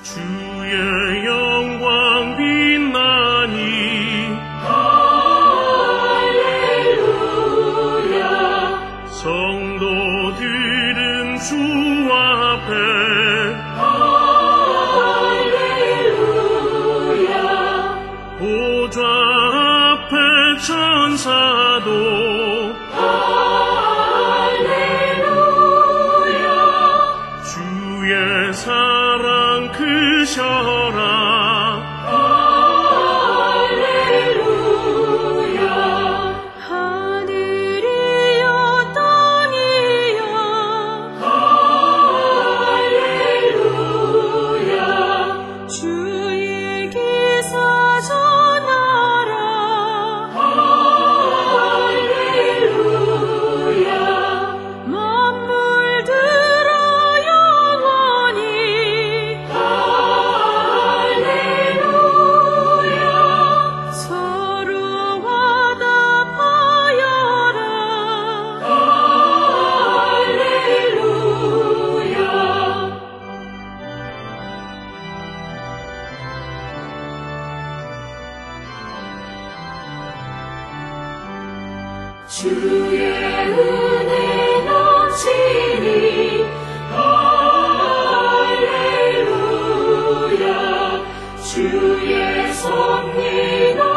주의 영광 빛나니 할렐루야. 성도들은 주 앞에 할렐루야. 보좌 앞에 천사도 할렐루야. 주의 사랑 크셔라. 할렐루야. 하늘이여 땅이여 할렐루야. 주의 기사 전하라. 할렐루야. 만물들아 영원히 할렐루야. 서로 화답하여라. 할렐루야. 주의 은혜 넘치니 할렐루야. 주의 섭리